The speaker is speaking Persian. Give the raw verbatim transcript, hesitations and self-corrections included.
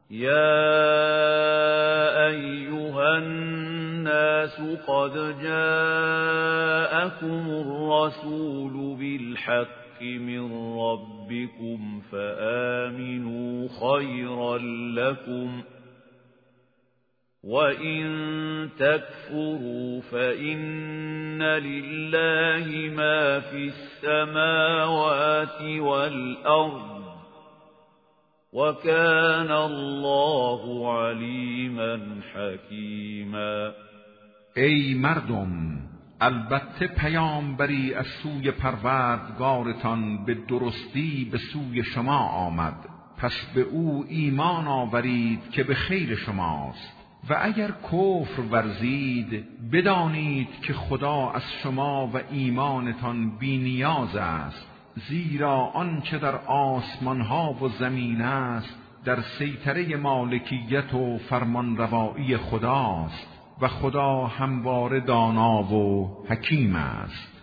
يا أيها الناس قد جاءكم الرسول بالحق من ربكم فآمنوا خيرا لكم وإن تكفروا فإن لله ما في السماوات والأرض وكان الله علیما حکیما. ای مردم، البته پیامبری از سوی پروردگارتان به درستی به سوی شما آمد، پس به او ایمان آورید که به خیر شماست. و اگر کفر ورزید بدانید که خدا از شما و ایمانتان بی نیاز است، زیرا آنچه در آسمانها و زمین است در سیطره مالکیت و فرمانروایی خداست و خدا همواره دانا و حکیم است.